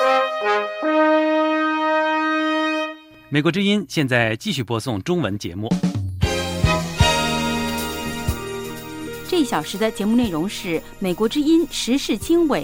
美国之音现在继续播送中文节目。 这一小时的节目内容是美国之音时事经纬。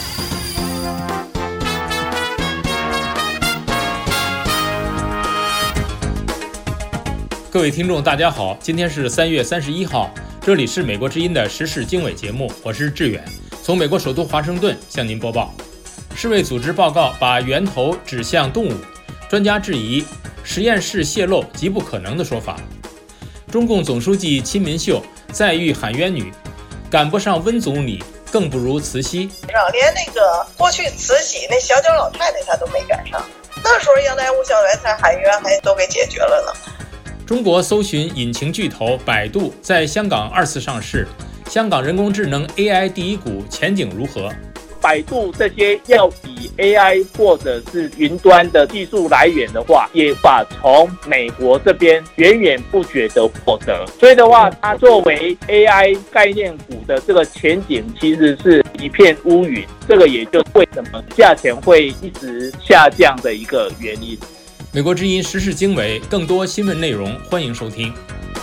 各位听众大家好，今天是3月31号，这里是美国之音的时事经纬节目，我是志远，从美国首都华盛顿向您播报。世卫组织报告把源头指向动物，专家质疑实验室泄漏极不可能的说法。中共总书记亲民秀再遇喊冤女，赶不上温总理，更不如慈禧。 连那个过去慈禧那小脚老太太她都没赶上，那时候杨乃武小元才喊冤还都给解决了呢。 中国搜寻引擎巨头百度在香港2次上市，香港人工智能 AI 第一股前景如何？ 百度这些要以 AI 或者是云端的技术来源的话，也把从美国这边源源不绝的获得，所以的话，它作为 AI 概念股的这个前景其实是一片乌云，这个也就为什么价钱会一直下降的一个原因。 美国之音时事经纬，更多新闻内容欢迎收听。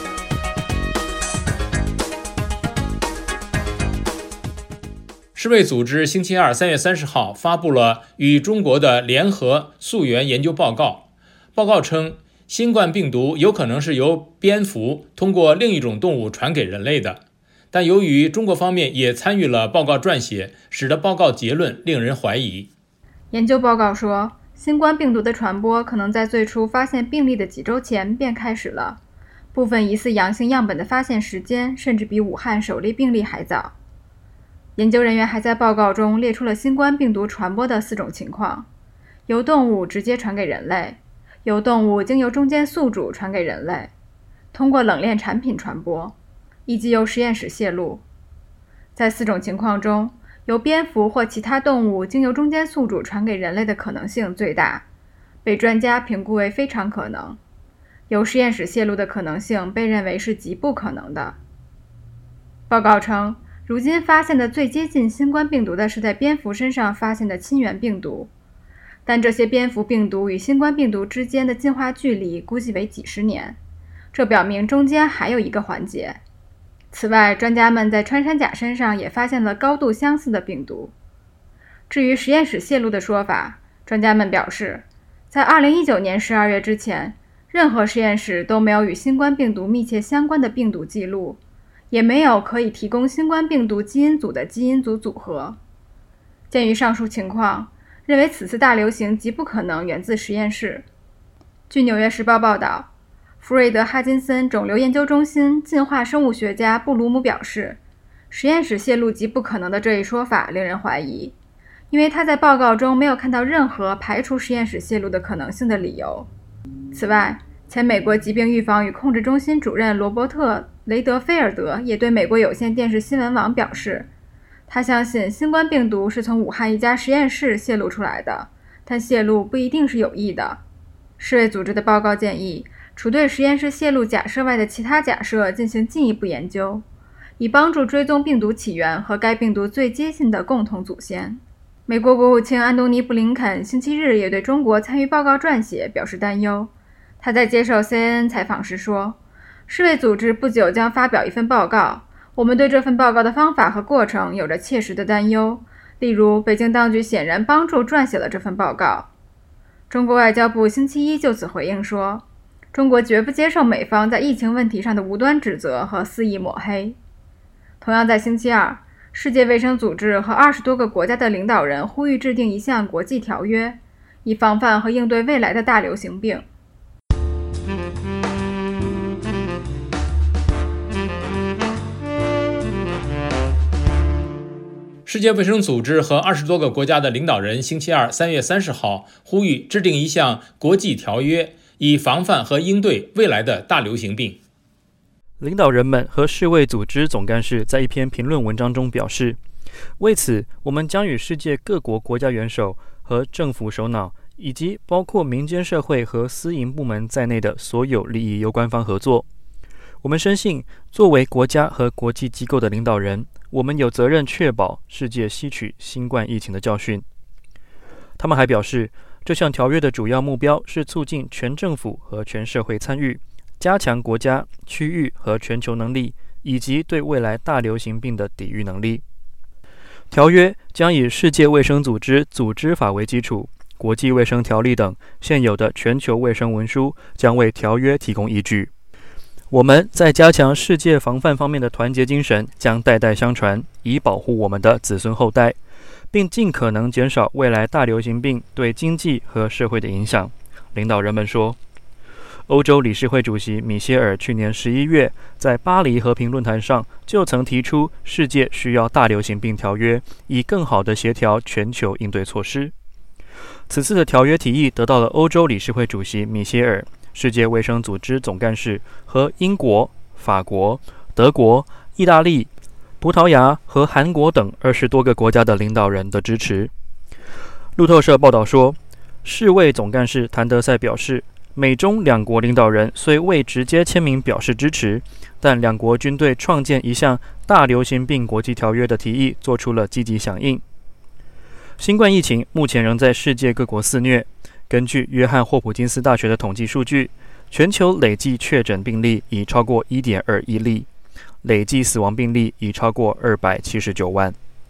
世卫组织星期二3月30号发布了与中国的联合溯源研究报告。报告称，新冠病毒有可能是由蝙蝠通过另一种动物传给人类的，但由于中国方面也参与了报告撰写，使得报告结论令人怀疑。 研究报告说，新冠病毒的传播可能在最初发现病例的几周前便开始了，部分疑似阳性样本的发现时间甚至比武汉首例病例还早。研究人员还在报告中列出了新冠病毒传播的4种情况：由动物直接传给人类，由动物经由中间宿主传给人类，通过冷链产品传播，以及由实验室泄露。在4种情况中，由蝙蝠或其他动物经由中间宿主传给人类的可能性最大，被专家评估为非常可能。由实验室泄露的可能性被认为是极不可能的。报告称，如今发现的最接近新冠病毒的是在蝙蝠身上发现的亲源病毒，但这些蝙蝠病毒与新冠病毒之间的进化距离估计为几十年，这表明中间还有一个环节。此外，专家们在穿山甲身上也发现了高度相似的病毒。至于实验室泄露的说法，专家们表示，在2019年12月之前，任何实验室都没有与新冠病毒密切相关的病毒记录，也没有可以提供新冠病毒基因组的基因组组合。鉴于上述情况，认为此次大流行极不可能源自实验室。据《纽约时报》报道，福瑞德哈金森肿瘤研究中心进化生物学家布鲁姆表示，实验室泄露极不可能的这一说法令人怀疑，因为他在报告中没有看到任何排除实验室泄露的可能性的理由。此外，前美国疾病预防与控制中心主任罗伯特·雷德菲尔德也对美国有线电视新闻网表示，他相信新冠病毒是从武汉一家实验室泄露出来的，但泄露不一定是有益的。世卫组织的报告建议，除对实验室泄露假设外的其他假设进行进一步研究，以帮助追踪病毒起源和该病毒最接近的共同祖先。美国国务卿安东尼·布林肯星期日也对中国参与报告撰写表示担忧。他在接受 CNN 采访时说，世卫组织不久将发表一份报告，我们对这份报告的方法和过程有着切实的担忧，例如北京当局显然帮助撰写了这份报告。中国外交部星期一就此回应说，中国绝不接受美方在疫情问题上的无端指责和肆意抹黑。同样在星期二，世界卫生组织和20多个国家的领导人呼吁制定一项国际条约，以防范和应对未来的大流行病。 世界卫生组织和20多个国家的领导人星期二3月30号呼吁制定一项国际条约，以防范和应对未来的大流行病。 领导人们和世卫组织总干事在一篇评论文章中表示，为此我们将与世界各国国家元首和政府首脑，以及包括民间社会和私营部门在内的所有利益攸关方合作。我们深信，作为国家和国际机构的领导人，我们有责任确保世界吸取新冠疫情的教训。 他们还表示，这项条约的主要目标是促进全政府和全社会参与，加强国家、区域和全球能力，以及对未来大流行病的抵御能力。条约将以世界卫生组织组织法为基础，国际卫生条例等现有的全球卫生文书将为条约提供依据。我们在加强世界防范方面的团结精神将代代相传，以保护我们的子孙后代，并尽可能减少未来大流行病对经济和社会的影响。领导人们说，欧洲理事会主席米歇尔去年11月在巴黎和平论坛上就曾提出，世界需要大流行病条约，以更好地协调全球应对措施。此次的条约提议得到了欧洲理事会主席米歇尔、世界卫生组织总干事和英国、法国、德国、意大利、葡萄牙和韩国等20多个国家的领导人的支持。路透社报道说，世卫总干事谭德赛表示，美中两国领导人虽未直接签名表示支持，但两国均对创建一项大流行病国际条约的提议做出了积极响应。新冠疫情目前仍在世界各国肆虐。根据约翰霍普金斯大学的统计数据，全球累计确诊病例已超过 1.2 亿例，累计死亡病例已超过279万。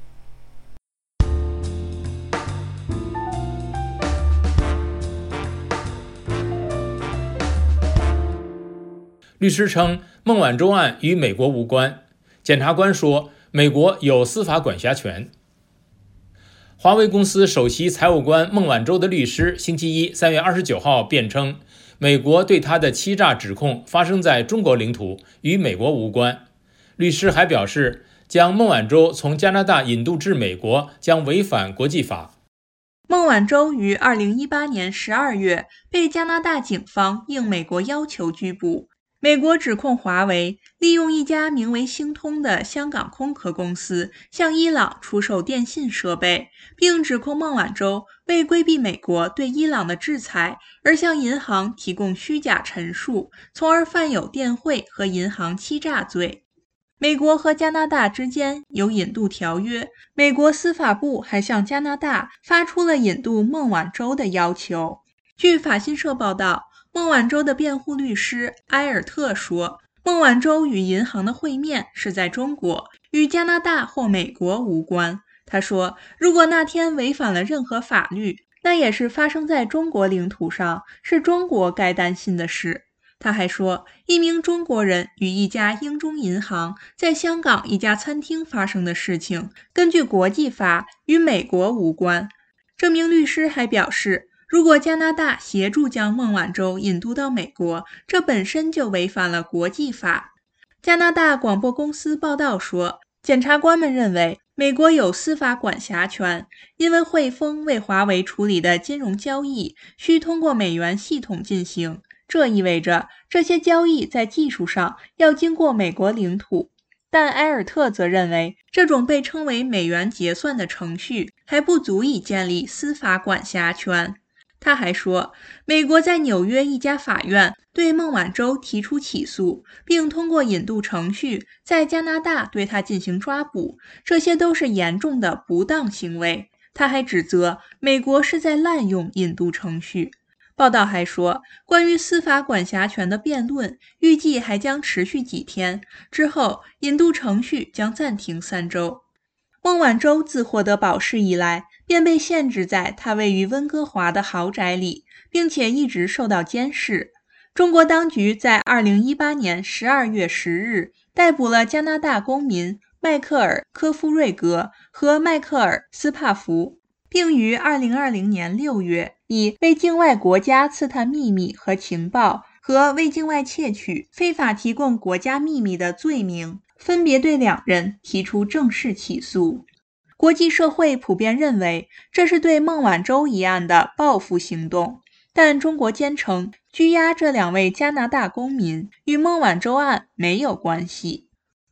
律师称，孟晚舟案与美国无关。检察官说，美国有司法管辖权。华为公司首席财务官孟晚舟的律师星期一3月29号辩称，美国对他的欺诈指控发生在中国领土，与美国无关。律师还表示，将孟晚舟从加拿大引渡至美国将违反国际法。 孟晚舟于2018年12月被加拿大警方应美国要求拘捕。美国指控华为利用一家名为星通的香港空壳公司向伊朗出售电信设备，并指控孟晚舟为规避美国对伊朗的制裁而向银行提供虚假陈述，从而犯有电汇和银行欺诈罪。美国和加拿大之间有引渡条约，美国司法部还向加拿大发出了引渡孟晚舟的要求。据法新社报道，孟晚舟的辩护律师埃尔特说，孟晚舟与银行的会面是在中国，与加拿大或美国无关。他说，如果那天违反了任何法律，那也是发生在中国领土上，是中国该担心的事。他还说，一名中国人与一家英中银行在香港一家餐厅发生的事情，根据国际法与美国无关。这名律师还表示，如果加拿大协助将孟晚舟引渡到美国，这本身就违反了国际法。加拿大广播公司报道说，检察官们认为美国有司法管辖权，因为汇丰为华为处理的金融交易需通过美元系统进行，这意味着这些交易在技术上要经过美国领土。但埃尔特则认为，这种被称为美元结算的程序还不足以建立司法管辖权。他还说，美国在纽约一家法院对孟晚舟提出起诉，并通过引渡程序在加拿大对他进行抓捕，这些都是严重的不当行为。他还指责美国是在滥用引渡程序。报道还说，关于司法管辖权的辩论预计还将持续几天，之后引渡程序将暂停3周。孟晚舟自获得保释以来，便被限制在他位于温哥华的豪宅里，并且一直受到监视。中国当局在2018年12月10日逮捕了加拿大公民迈克尔·科夫瑞格和迈克尔·斯帕福，并于2020年6月以为境外国家刺探秘密和情报和为境外窃取、非法提供国家秘密的罪名，分别对2人提出正式起诉。国际社会普遍认为这是对孟晚舟一案的报复行动，但中国坚称拘押这2位加拿大公民与孟晚舟案没有关系。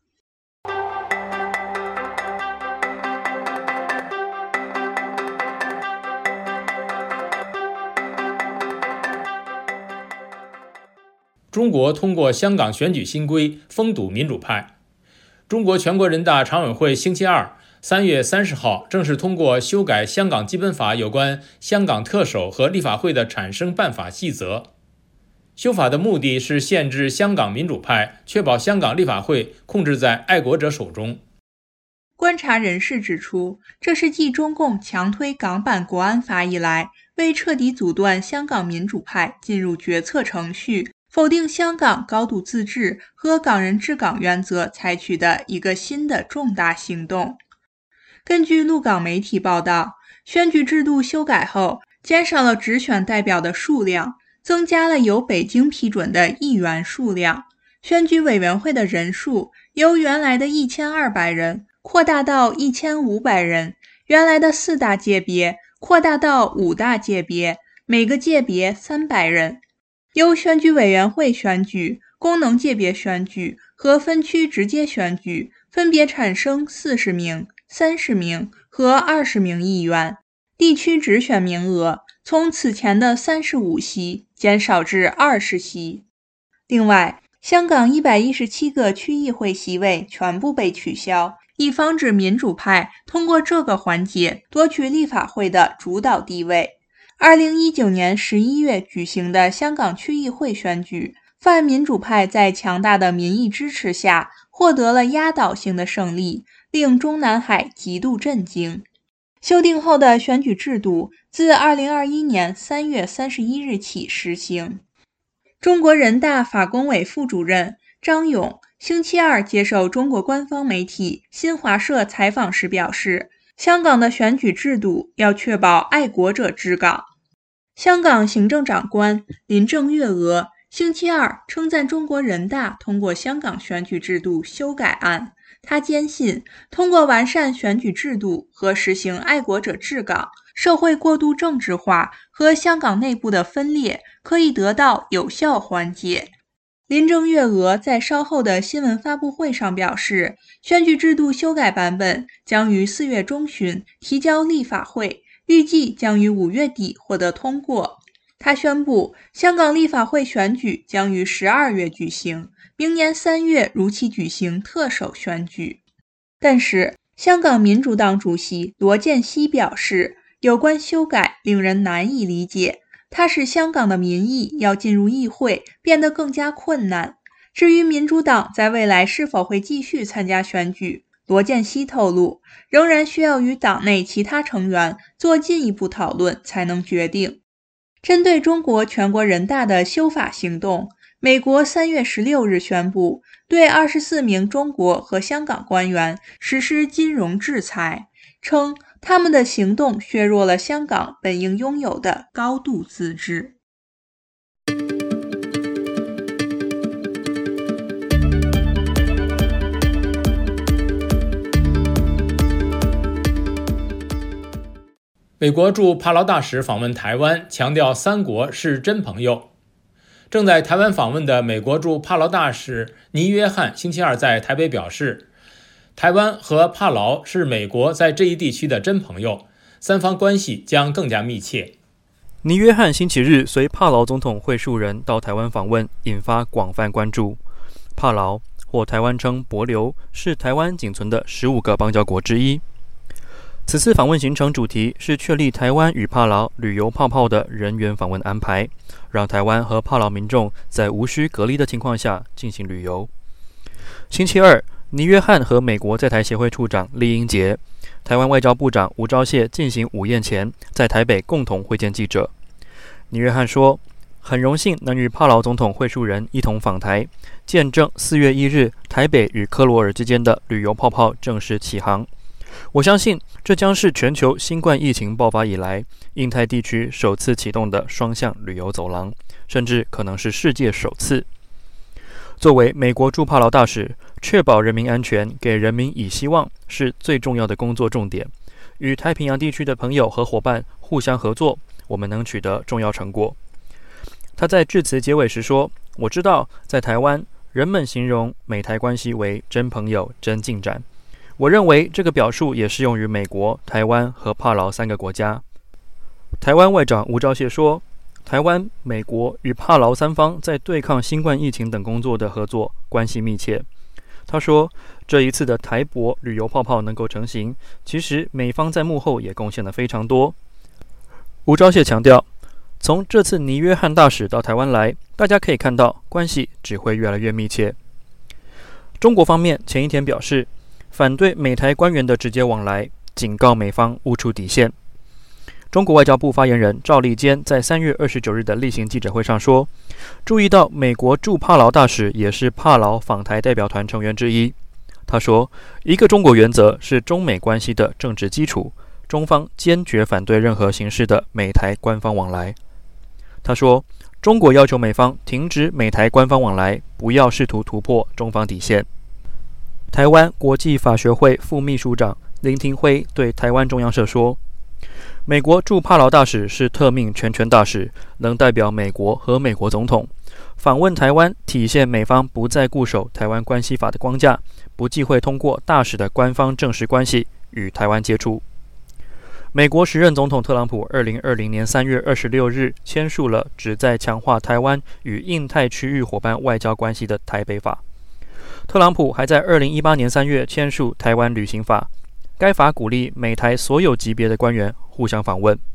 中国通过香港选举新规封堵民主派。中国全国人大常委会星期二 3月30号正式通过修改香港基本法有关香港特首和立法会的产生办法细则。修法的目的是限制香港民主派，确保香港立法会控制在爱国者手中。 观察人士指出，这是继中共强推港版国安法以来，为彻底阻断香港民主派进入决策程序，否定香港高度自治和港人治港原则采取的一个新的重大行动。根据陆港媒体报道，选举制度修改后，减少了直选代表的数量，增加了由北京批准的议员数量，选举委员会的人数由原来的1200人扩大到1500人，原来的4大界别扩大到5大界别，每个界别300人。由选举委员会选举、功能界别选举和分区直接选举分别产生40名、30名和20名议员，地区直选名额从此前的35席减少至20席。另外，香港117个区议会席位全部被取消，以防止民主派通过这个环节夺取立法会的主导地位。2019年11月举行的香港区议会选举，泛民主派在强大的民意支持下获得了压倒性的胜利，令中南海极度震惊。修订后的选举制度自2021年3月31日起实行。中国人大法工委副主任张勇星期二接受中国官方媒体新华社采访时表示，香港的选举制度要确保爱国者治港。香港行政长官林郑月娥星期二称赞中国人大通过香港选举制度修改案，他坚信通过完善选举制度和实行爱国者治港，社会过度政治化和香港内部的分裂可以得到有效缓解。林郑月娥在稍后的新闻发布会上表示，选举制度修改版本将于4月中旬提交立法会，预计将于5月底获得通过。他宣布，香港立法会选举将于12月举行，明年3月如期举行特首选举。但是，香港民主党主席罗健熙表示，有关修改令人难以理解，它使香港的民意要进入议会变得更加困难。至于民主党在未来是否会继续参加选举，罗健熙透露，仍然需要与党内其他成员做进一步讨论才能决定。针对中国全国人大的修法行动，美国3月16日宣布对24名中国和香港官员实施金融制裁，称他们的行动削弱了香港本应拥有的高度自治。 美国驻帕劳大使访问台湾，强调三国是真朋友。正在台湾访问的美国驻帕劳大使尼约翰星期二在台北表示，台湾和帕劳是美国在这一地区的真朋友，三方关系将更加密切。 尼约翰星期日随帕劳总统会数人到台湾访问，引发广泛关注。帕劳或台湾称帛琉，是台湾仅存的15个邦交国之一。此次访问行程主题是确立台湾与帕劳旅游泡泡的人员访问安排，让台湾和帕劳民众在无需隔离的情况下进行旅游。星期二，尼约翰和美国在台协会处长酈英杰、台湾外交部长吴钊燮进行午宴前，在台北共同会见记者。尼约翰说，很荣幸能与帕劳总统会数人一同访台，见证4月1日台北与科罗尔之间的旅游泡泡正式起航。我相信这将是全球新冠疫情爆发以来，印太地区首次启动的双向旅游走廊，甚至可能是世界首次。作为美国驻帕劳大使，确保人民安全，给人民以希望，是最重要的工作重点。与太平洋地区的朋友和伙伴互相合作，我们能取得重要成果。他在致辞结尾时说，我知道在台湾，人们形容美台关系为真朋友、真进展。我认为这个表述也适用于美国、台湾和帕劳3个国家。台湾外长吴钊燮说，台湾、美国与帕劳3方在对抗新冠疫情等工作的合作关系密切。 他说，这一次的台博旅游泡泡能够成型，其实美方在幕后也贡献了非常多。吴钊燮强调，从这次倪约翰大使到台湾来，大家可以看到关系只会越来越密切。中国方面前一天表示，反对美台官员的直接往来，警告美方勿触底线。中国外交部发言人赵立坚在3月29日的例行记者会上说，注意到美国驻帕劳大使也是帕劳访台代表团成员之一。他说，一个中国原则是中美关系的政治基础，中方坚决反对任何形式的美台官方往来。他说，中国要求美方停止美台官方往来，不要试图突破中方底线。台湾国际法学会副秘书长林廷辉对台湾中央社说，美国驻帕劳大使是特命全权大使，能代表美国和美国总统访问台湾，体现美方不再固守台湾关系法的框架，不忌讳通过大使的官方正式关系与台湾接触。美国时任总统特朗普2020年3月26日签署了旨在强化台湾与印太区域伙伴外交关系的台北法。特朗普还在2018年3月签署台湾旅行法，该法鼓励美台所有级别的官员互相访问。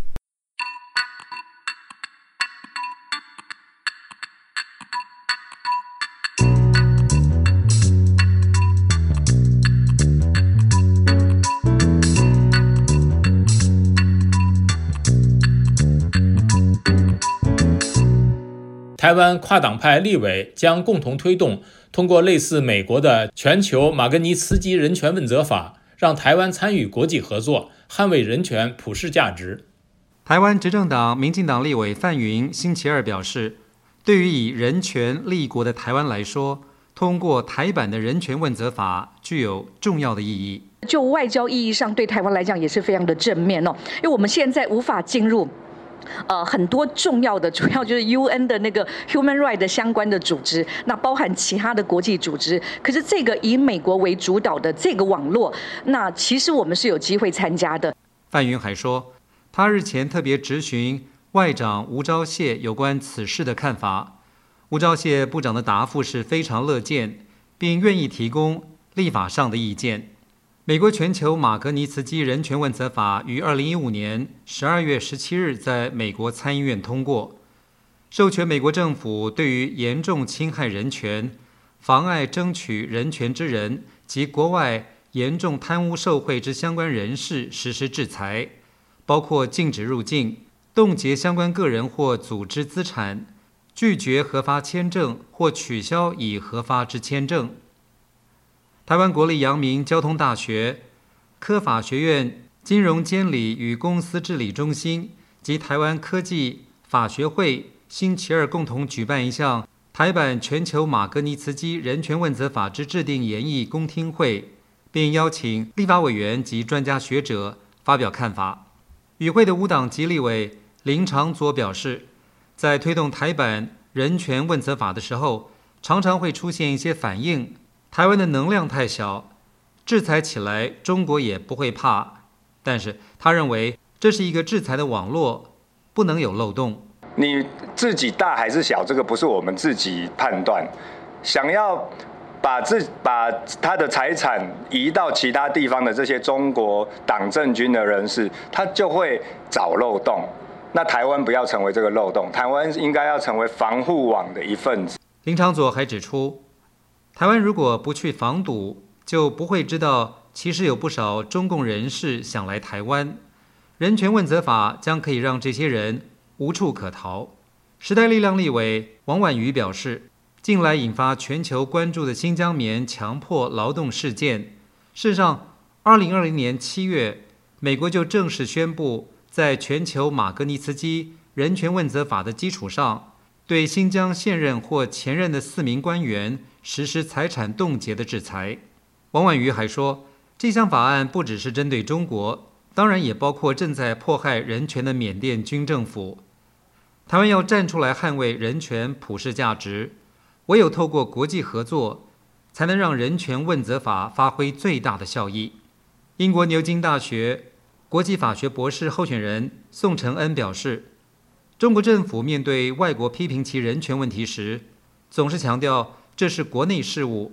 台湾跨党派立委将共同推动通过类似美国的全球马格尼茨基人权问责法，让台湾参与国际合作，捍卫人权普世价值。 台湾执政党民进党立委范云星期二表示，对于以人权立国的台湾来说，通过台版的人权问责法具有重要的意义。 就外交意义上，对台湾来讲也是非常的正面哦，因为我们现在无法进入很多重要的，主要就是 UN 的那个 Human Rights 的相关的组织，那包含其他的国际组织。可是这个以美国为主导的这个网络，那其实我们是有机会参加的。 范云还说，他日前特别质询外长吴钊燮有关此事的看法。吴钊燮部长的答复是非常乐见，并愿意提供立法上的意见。美国全球马格尼茨基人权问责法于2015年12月17日在美国参议院通过，授权美国政府对于严重侵害人权、妨碍争取人权之人及国外严重贪污受贿之相关人士实施制裁，包括禁止入境、冻结相关个人或组织资产、拒绝核发签证或取消已核发之签证。台湾国立阳明交通大学科法学院金融监理与公司治理中心及台湾科技法学会星期二共同举办一项台版全球马格尼茨基人权问责法之制定研议公听会，并邀请立法委员及专家学者发表看法。与会的无党籍立委林长佐表示，在推动台版人权问责法的时候，常常会出现一些反应，台湾的能量太小，制裁起来中国也不会怕，但是他认为这是一个制裁的网络，不能有漏洞。 你自己大还是小，这个不是我们自己判断。想要把他的财产移到其他地方的这些中国党政军的人士，他就会找漏洞。那台湾不要成为这个漏洞，台湾应该要成为防护网的一份子。 林长佐还指出，台湾如果不去防堵，就不会知道其实有不少中共人士想来台湾。人权问责法将可以让这些人无处可逃。时代力量立委王婉瑜表示，近来引发全球关注的新疆棉强迫劳动事件，事实上2020年7月，美国就正式宣布，在全球马格尼茨基人权问责法的基础上，对新疆现任或前任的4名官员实施财产冻结的制裁。王婉瑜还说，这项法案不只是针对中国，当然也包括正在迫害人权的缅甸军政府。台湾要站出来捍卫人权普世价值，唯有透过国际合作，才能让人权问责法发挥最大的效益。英国牛津大学国际法学博士候选人宋承恩表示，中国政府面对外国批评其人权问题时，总是强调这是国内事务，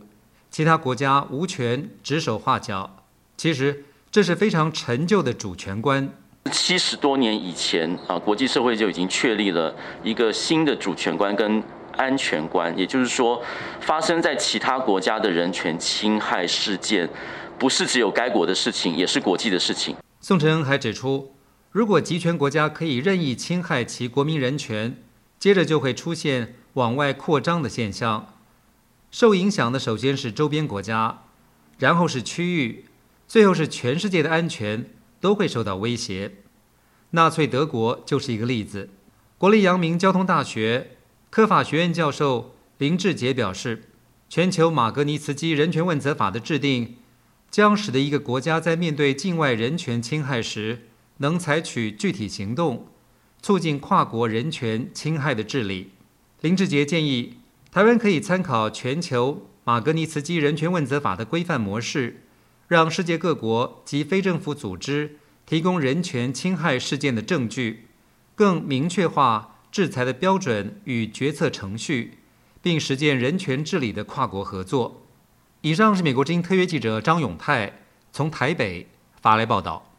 其他国家无权指手画脚。其实这是非常陈旧的主权观。 70多年以前国际社会就已经确立了一个新的主权观跟安全观，也就是说，发生在其他国家的人权侵害事件，不是只有该国的事情，也是国际的事情。 宋晨还指出，如果集权国家可以任意侵害其国民人权，接着就会出现往外扩张的现象。受影响的首先是周边国家，然后是区域，最后是全世界的安全都会受到威胁。纳粹德国就是一个例子。国立阳明交通大学科法学院教授林志杰表示，全球马格尼茨基人权问责法的制定，将使得一个国家在面对境外人权侵害时，能采取具体行动，促进跨国人权侵害的治理。林志杰建议，台湾可以参考全球马格尼茨基人权问责法的规范模式，让世界各国及非政府组织提供人权侵害事件的证据，更明确化制裁的标准与决策程序，并实践人权治理的跨国合作。以上是美国之音特约记者张永泰从台北发来报道。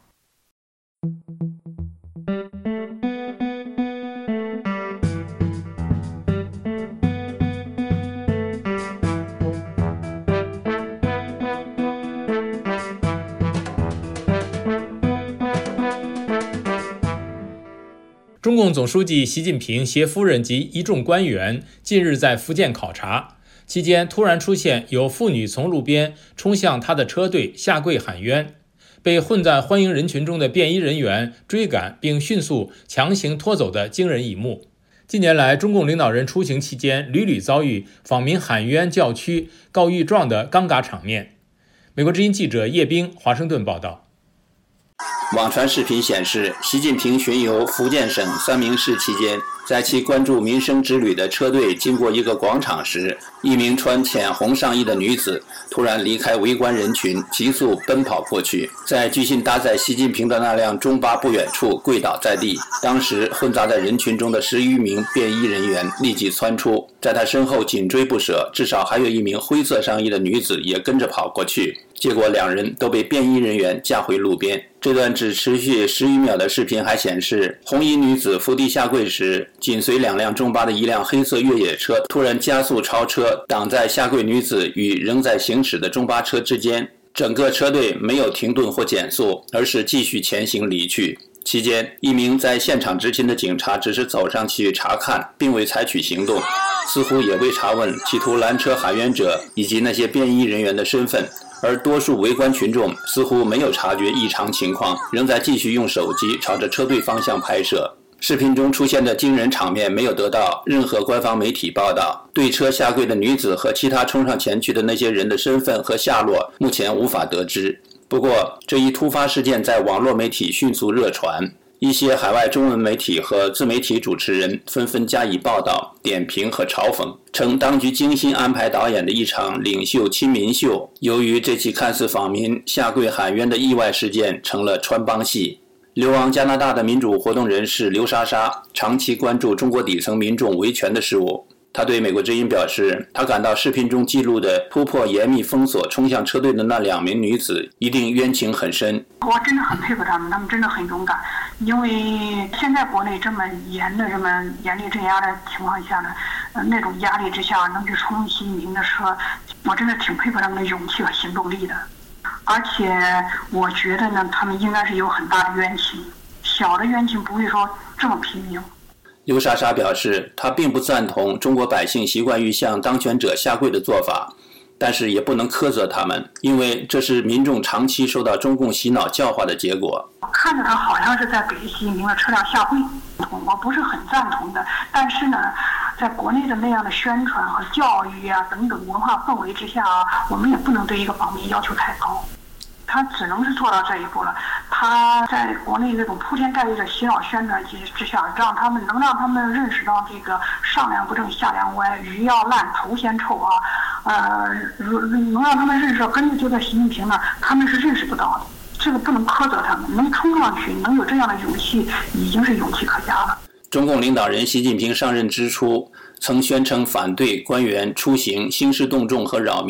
中共总书记习近平携夫人及一众官员近日在福建考察期间，突然出现有妇女从路边冲向他的车队下跪喊冤，被混在欢迎人群中的便衣人员追赶并迅速强行拖走的惊人一幕。近年来，中共领导人出行期间屡屡遭遇访民喊冤叫屈、告御状的尴尬场面。美国之音记者叶冰华盛顿报道。 网传视频显示，习近平巡游福建省三明市期间，在其关注民生之旅的车队经过一个广场时，一名穿浅红上衣的女子突然离开围观人群，急速奔跑过去，在据信搭载习近平的那辆中巴不远处跪倒在地。当时混杂在人群中的10余名便衣人员立即窜出，在他身后紧追不舍，至少还有一名灰色上衣的女子也跟着跑过去，结果两人都被便衣人员架回路边。这段只持续10余秒的视频还显示，红衣女子伏地下跪时，紧随2辆中巴的一辆黑色越野车突然加速超车，挡在下跪女子与仍在行驶的中巴车之间。整个车队没有停顿或减速，而是继续前行离去。期间，一名在现场执勤的警察只是走上去查看，并未采取行动，似乎也未查问企图拦车喊冤者以及那些便衣人员的身份。而多数围观群众似乎没有察觉异常情况，仍在继续用手机朝着车队方向拍摄。视频中出现的惊人场面没有得到任何官方媒体报道，对车下跪的女子和其他冲上前去的那些人的身份和下落目前无法得知。不过，这一突发事件在网络媒体迅速热传，一些海外中文媒体和自媒体主持人纷纷加以报道、点评和嘲讽，称当局精心安排导演的一场领袖亲民秀，由于这起看似访民下跪喊冤的意外事件成了穿帮戏。流亡加拿大的民主活动人士刘莎莎长期关注中国底层民众维权的事务。他对美国之音表示，他感到视频中记录的突破严密封锁冲向车队的那2名女子一定冤情很深。 我真的很佩服他们真的很勇敢，因为现在国内这么严厉镇压的情况下呢，那种压力之下能去冲习近平的车，我真的挺佩服他们的勇气和行动力的。而且我觉得呢，他们应该是有很大的冤情，小的冤情不会说这么拼命。 刘莎莎表示，她并不赞同中国百姓习惯于向当权者下跪的做法，但是也不能苛责他们，因为这是民众长期受到中共洗脑教化的结果。 我看着他好像是在给习近平的车辆下跪，我不是很赞同的。但是呢，在国内的那样的宣传和教育啊等等文化氛围之下啊，我们也不能对一个访民要求太高。他只能是做到这一步了。他在国内这种铺天盖地的洗脑宣传之下，让他们认识到这个上梁不正下梁歪，鱼要烂头先臭啊，能让他们认识到根本就在习近平那儿，他们是认识不到的。这个不能苛责他们，能冲上去，能有这样的勇气，已经是勇气可嘉了。 中共领导人习近平上任之初，曾宣称反对官员出行兴师动众和扰民。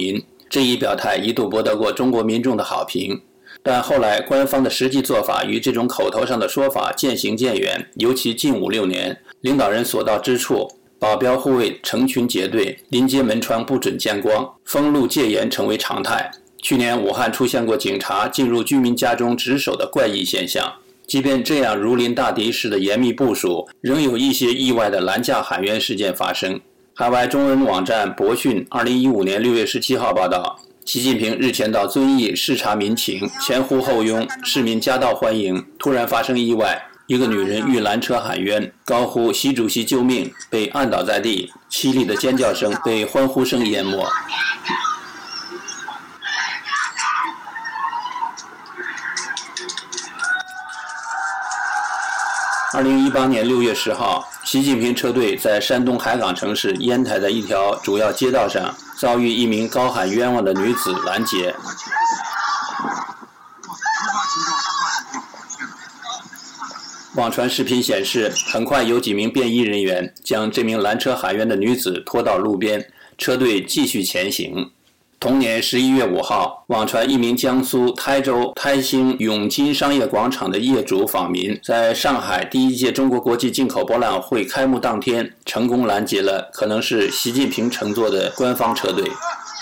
这一表态一度博得过中国民众的好评。但后来官方的实际做法与这种口头上的说法渐行渐远，尤其近5-6年，领导人所到之处，保镖护卫成群结队，临街门窗不准见光，封路戒严成为常态。去年武汉出现过警察进入居民家中值守的怪异现象。即便这样如临大敌式的严密部署，仍有一些意外的拦架喊冤事件发生。海外中文网站博讯2015年6月17号报道，习近平日前到遵义视察民情，前呼后拥，市民夹道欢迎，突然发生意外，一个女人遇拦车喊冤，高呼习主席救命，被按倒在地，凄厉的尖叫声被欢呼声淹没。2018年6月10号，习近平车队在山东海港城市烟台的一条主要街道上遭遇一名高喊冤枉的女子拦截。网传视频显示，很快有几名便衣人员将这名拦车喊冤的女子拖到路边，车队继续前行。同年11月5号，网传一名江苏台州台兴永金商业广场的业主访民，在上海第1届中国国际进口博览会开幕当天，成功拦截了可能是习近平乘坐的官方车队。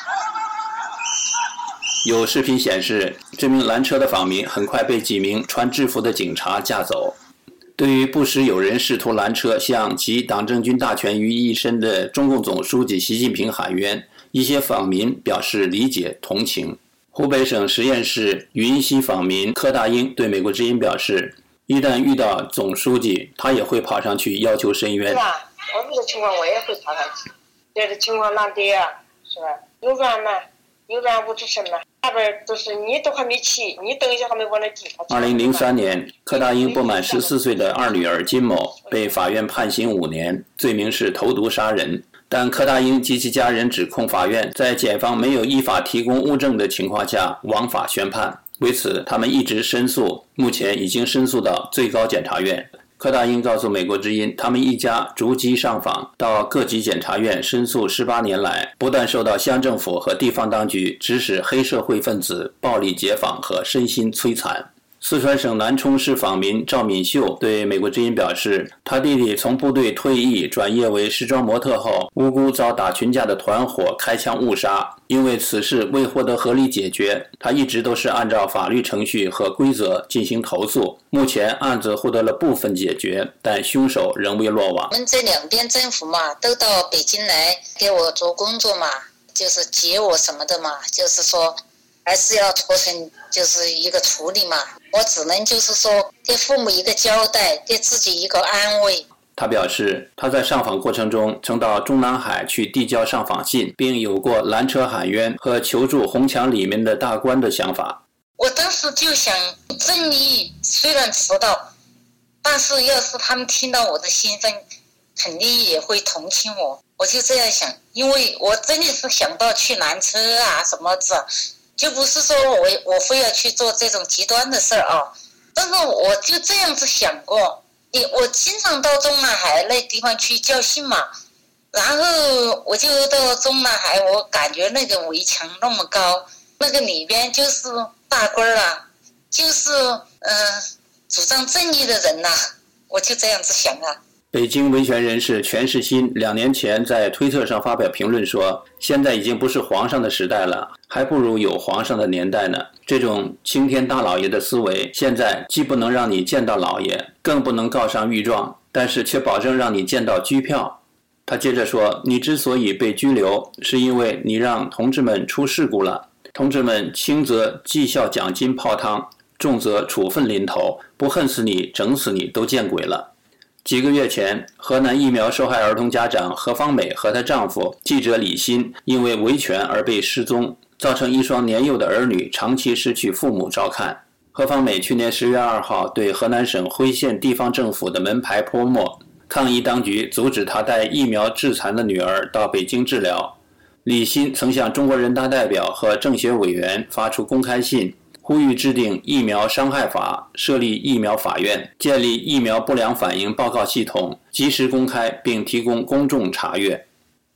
有视频显示，这名拦车的访民很快被几名穿制服的警察架走。对于不时有人试图拦车向集党政军大权于一身的中共总书记习近平喊冤，一些访民表示理解同情。湖北省十堰市云溪访民柯大英对美国之音表示，一旦遇到总书记，他也会跑上去要求申冤。 是吧？我们的情况我也会跑上去，这个情况难得啊，是吧？有冤吗？有冤无知深吗？下边都是你都还没起，你等一下还没往那地。 2003年，柯大英不满14岁的二女儿金某被法院判刑5年，罪名是投毒杀人。但柯大英及其家人指控法院在检方没有依法提供物证的情况下枉法宣判，为此他们一直申诉，目前已经申诉到最高检察院。柯大英告诉美国之音，他们一家逐级上访到各级检察院申诉18年来，不但受到乡政府和地方当局指使黑社会分子暴力解访和身心摧残。四川省南充市访民赵敏秀对美国之音表示，他弟弟从部队退役转业为时装模特后，无辜遭打群架的团伙开枪误杀。因为此事未获得合理解决，他一直都是按照法律程序和规则进行投诉。目前案子获得了部分解决，但凶手仍未落网。 我们这两边政府嘛，都到北京来给我做工作嘛，就是接我什么的嘛，就是说还是要做成就是一个处理嘛。我只能就是说给父母一个交代，给自己一个安慰。 他表示，他在上访过程中曾到中南海去递交上访信，并有过拦车喊冤和求助红墙里面的大官的想法。 我当时就想，正义虽然迟到，但是要是他们听到我的心声，肯定也会同情我。我就这样想，因为我真的是想到去拦车啊什么子，就不是说我非要去做这种极端的事儿啊。但是我就这样子想过。我经常到中南海那地方去交信嘛，然后我就到中南海，我感觉那个围墙那么高，那个里边就是大官啊，就是主张正义的人呐，我就这样子想啊。 北京维权人士全世新2年前在推特上发表评论说，现在已经不是皇上的时代了，还不如有皇上的年代呢。这种青天大老爷的思维，现在既不能让你见到老爷，更不能告上御状，但是却保证让你见到拘票。他接着说，你之所以被拘留，是因为你让同志们出事故了。同志们轻则绩效奖金泡汤，重则处分临头，不恨死你整死你都见鬼了。几个月前，河南疫苗受害儿童家长何芳美和她丈夫记者李欣因为维权而被失踪，造成一双年幼的儿女长期失去父母照看。何芳美去年10月2号对河南省辉县地方政府的门牌泼墨，抗议当局阻止她带疫苗致残的女儿到北京治疗。李欣曾向中国人大代表和政协委员发出公开信，呼吁制定疫苗伤害法，设立疫苗法院，建立疫苗不良反应报告系统，及时公开并提供公众查阅。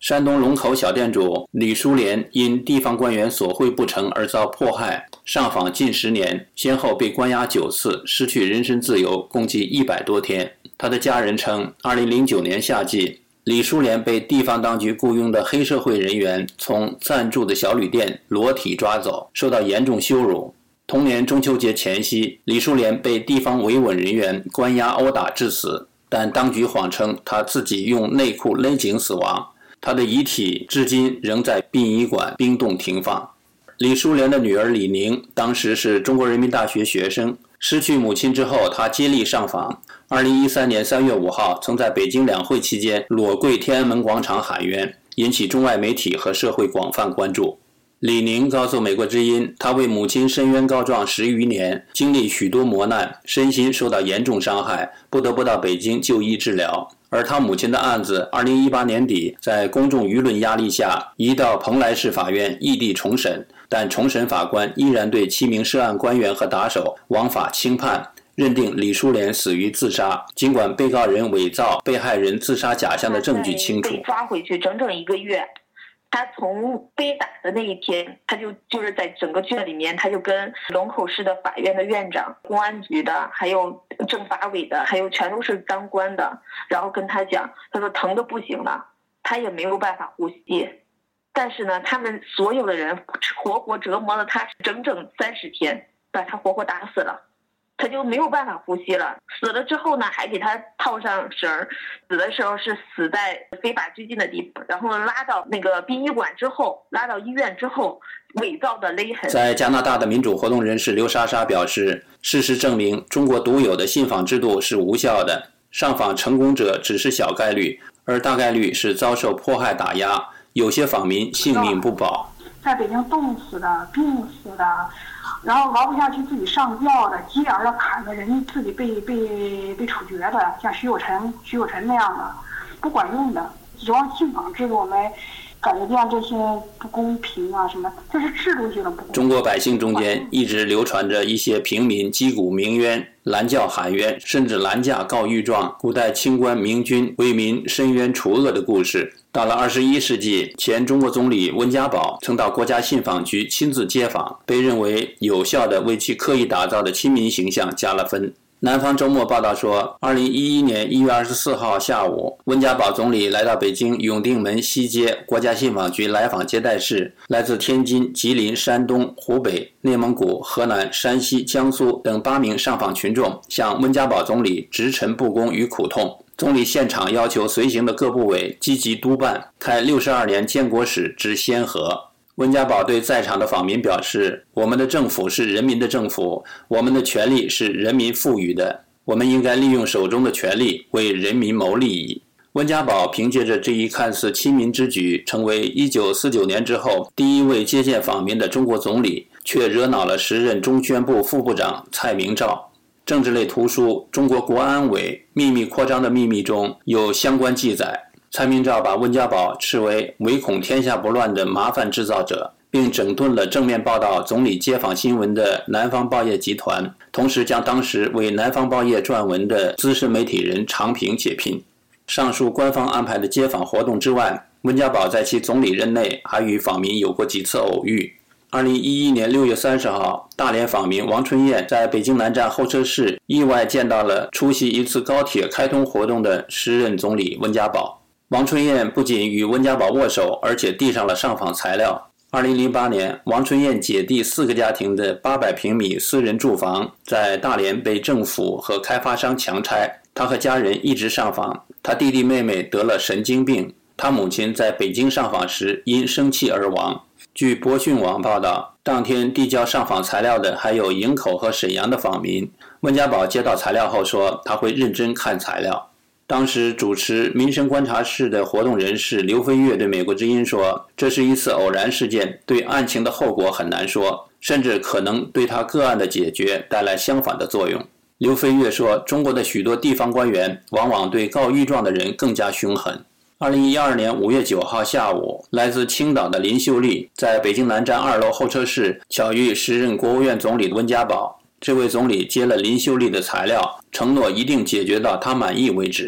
山东龙口小店主李淑莲因地方官员索贿不成而遭迫害，上访近10年，先后被关押9次，失去人身自由共计100多天。他的家人称，2009年夏季，李淑莲被地方当局雇佣的黑社会人员从暂住的小旅店裸体抓走，受到严重羞辱。同年中秋节前夕，李淑莲被地方维稳人员关押殴打致死，但当局谎称他自己用内裤勒颈死亡。他的遗体至今仍在殡仪馆冰冻停放。李淑莲的女儿李宁当时是中国人民大学学生，失去母亲之后，她接力上访。2013年3月5号，曾在北京两会期间裸跪天安门广场喊冤，引起中外媒体和社会广泛关注。李宁告诉美国之音，他为母亲申冤告状10余年，经历许多磨难，身心受到严重伤害，不得不到北京就医治疗。而他母亲的案子2018年底在公众舆论压力下移到蓬莱市法院异地重审，但重审法官依然对7名涉案官员和打手枉法轻判，认定李淑莲死于自杀，尽管被告人伪造被害人自杀假象的证据清楚。 被抓回去整整1个月，他从被打的那一天，他就是在整个剧里面，他就跟龙口市的法院的院长、公安局的，还有政法委的，还有全都是当官的，然后跟他讲，他说疼的不行了，他也没有办法呼吸，但是呢，他们所有的人活活折磨了他整整30天，把他活活打死了。他就没有办法呼吸了，死了之后呢，还给他套上绳儿，死的时候是死在非法拘禁的地方，然后拉到那个殡仪馆之后，拉到医院之后，伪造的勒痕。 在加拿大的民主活动人士刘莎莎表示，事实证明中国独有的信访制度是无效的，上访成功者只是小概率，而大概率是遭受迫害打压，有些访民性命不保。 在北京冻死的、病死的，然后熬不下去自己上吊的，急眼了砍的人自己被处决的，像徐有臣那样的，不管用的。指望信访制度我们改变这些不公平啊什么，这是制度性的不公平。 中国百姓中间一直流传着一些平民击鼓鸣冤、拦轿喊冤，甚至拦驾告御状，古代清官明君为民伸冤除恶的故事。到了21世纪，前中国总理温家宝曾到国家信访局亲自接访，被认为有效地为其刻意打造的亲民形象加了分。南方周末报道说，2011年1月24号下午，温家宝总理来到北京永定门西街国家信访局来访接待室，来自天津、吉林、山东、湖北、内蒙古、河南、山西、江苏等8名上访群众向温家宝总理直陈不公与苦痛。总理现场要求随行的各部委积极督办，开62年建国史之先河。温家宝对在场的访民表示，我们的政府是人民的政府，我们的权利是人民赋予的，我们应该利用手中的权力为人民谋利益。温家宝凭借着这一看似亲民之举，成为1949年之后第一位接见访民的中国总理，却惹恼了时任中宣部副部长蔡明照。政治类图书《中国国安委秘密扩张的秘密》中有相关记载，蔡明照把温家宝斥为唯恐天下不乱的麻烦制造者，并整顿了正面报道总理接访新闻的南方报业集团，同时将当时为南方报业撰文的资深媒体人常平解聘。上述官方安排的接访活动之外，温家宝在其总理任内还与访民有过几次偶遇。2011年6月30号，大连访民王春燕在北京南站候车室意外见到了出席一次高铁开通活动的时任总理温家宝。王春燕不仅与温家宝握手，而且递上了上访材料。2008年，王春燕姐弟4个家庭的800平米私人住房在大连被政府和开发商强拆，他和家人一直上访。他弟弟妹妹得了神经病，他母亲在北京上访时因生气而亡。据博讯网报道，当天递交上访材料的还有营口和沈阳的访民。温家宝接到材料后说，他会认真看材料。当时主持民生观察室的活动人士刘飞跃对美国之音说，这是一次偶然事件，对案情的后果很难说，甚至可能对他个案的解决带来相反的作用。刘飞跃说，中国的许多地方官员往往对告御状的人更加凶狠。2012年5月9号下午，来自青岛的林秀丽在北京南站2楼候车室巧遇时任国务院总理温家宝。这位总理接了林秀丽的材料，承诺一定解决到他满意为止。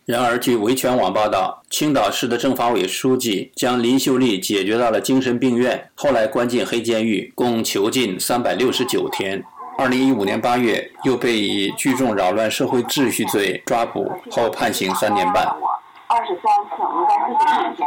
然而，据维权网报道，青岛市的政法委书记将林秀丽解决到了精神病院，后来关进黑监狱，共囚禁369天。2015年8月，又被以聚众扰乱社会秩序罪抓捕，后判刑3年半。 23次541天